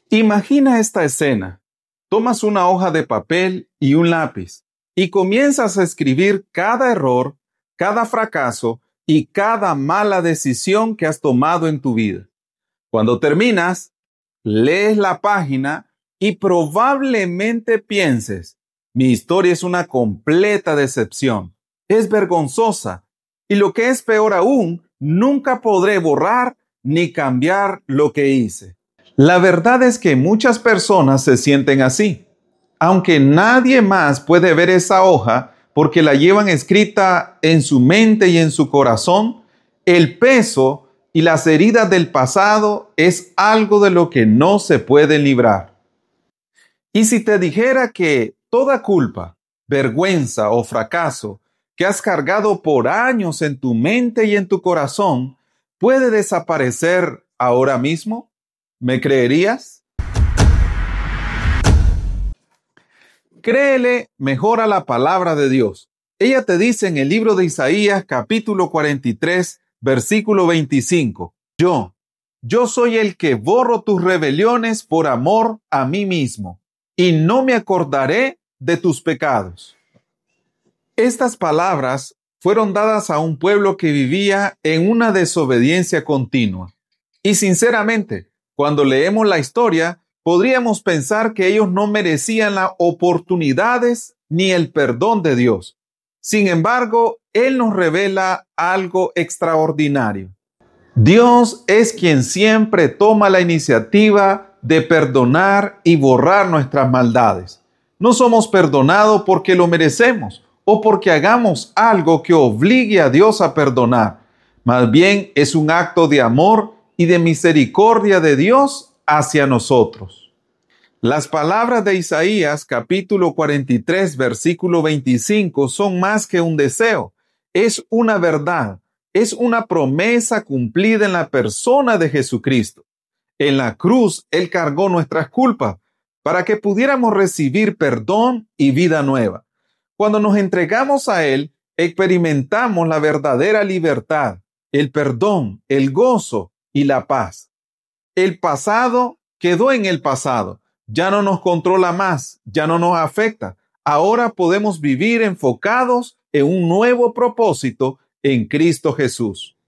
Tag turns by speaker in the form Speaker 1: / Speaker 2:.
Speaker 1: Imagina esta escena. Tomas una hoja de papel y un lápiz y comienzas a escribir cada error, cada fracaso y cada mala decisión que has tomado en tu vida. Cuando terminas, lees la página y probablemente pienses, mi historia es una completa decepción, es vergonzosa y lo que es peor aún, nunca podré borrar ni cambiar lo que hice. La verdad es que muchas personas se sienten así, aunque nadie más puede ver esa hoja porque la llevan escrita en su mente y en su corazón. El peso y las heridas del pasado es algo de lo que no se puede librar. Y si te dijera que toda culpa, vergüenza o fracaso que has cargado por años en tu mente y en tu corazón puede desaparecer ahora mismo, ¿me creerías? Créele mejor a la palabra de Dios. Ella te dice en el libro de Isaías, capítulo 43, versículo 25, Yo soy el que borro tus rebeliones por amor a mí mismo, y no me acordaré de tus pecados. Estas palabras fueron dadas a un pueblo que vivía en una desobediencia continua. Y sinceramente, cuando leemos la historia, podríamos pensar que ellos no merecían las oportunidades ni el perdón de Dios. Sin embargo, Él nos revela algo extraordinario. Dios es quien siempre toma la iniciativa de perdonar y borrar nuestras maldades. No somos perdonados porque lo merecemos o porque hagamos algo que obligue a Dios a perdonar. Más bien es un acto de amor y de misericordia de Dios hacia nosotros. Las palabras de Isaías capítulo 43 versículo 25 son más que un deseo, es una verdad, es una promesa cumplida en la persona de Jesucristo. En la cruz Él cargó nuestras culpas para que pudiéramos recibir perdón y vida nueva. Cuando nos entregamos a Él, experimentamos la verdadera libertad, el perdón, el gozo y la paz. El pasado quedó en el pasado. Ya no nos controla más, ya no nos afecta. Ahora podemos vivir enfocados en un nuevo propósito en Cristo Jesús.